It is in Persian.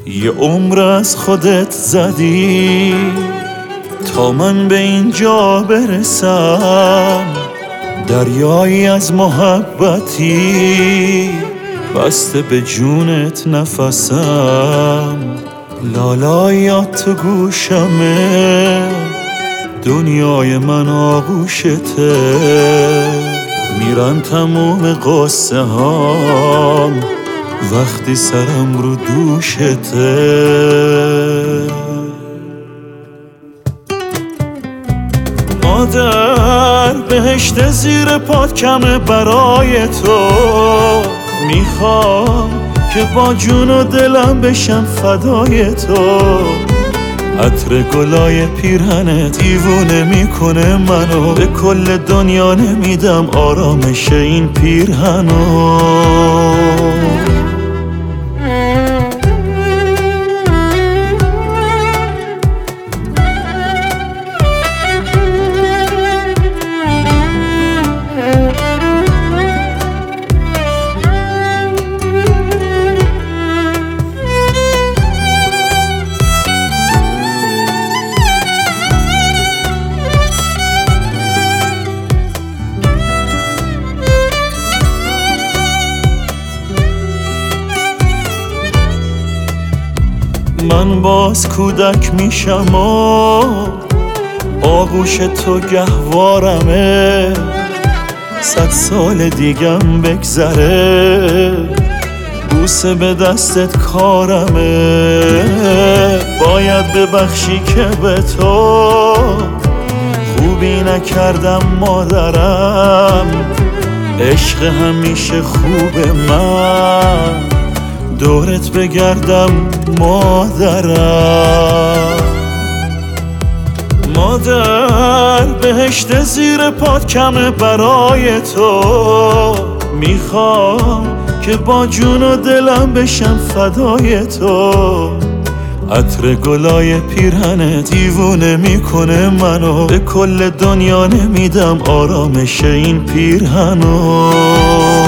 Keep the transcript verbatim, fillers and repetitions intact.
یه عمر از خودت زدی تا من به اینجا برسم. دریایی از محبتی بسته به جونت نفسم. لالای تو گوشمه، دنیای من آغوشته. میرن تموم قصه هام وقتی سرم رو دوشته. مادر بهشت زیر پات کمه برای تو. میخوام که با جون و دلم بشم فدای تو. عطر گلای پیرهنت دیوونه میکنه منو. به کل دنیا نمیدم آرامش این پیرهنو. من باز کودک میشم و آغوش تو گهوارمه. صد سال دیگم بگذره بوسه به دستت کارمه. باید ببخشی که به تو خوبی نکردم مادرم. عشق همیشه خوب من دورت بگردم مادرم. مادر بهشت زیر پات کمه برای تو. میخوام که با جون و دلم بشم فدای تو. عطر گلای پیرهنت دیوونه میکنه منو. به کل دنیا نمیدم آرامش این پیرهنو.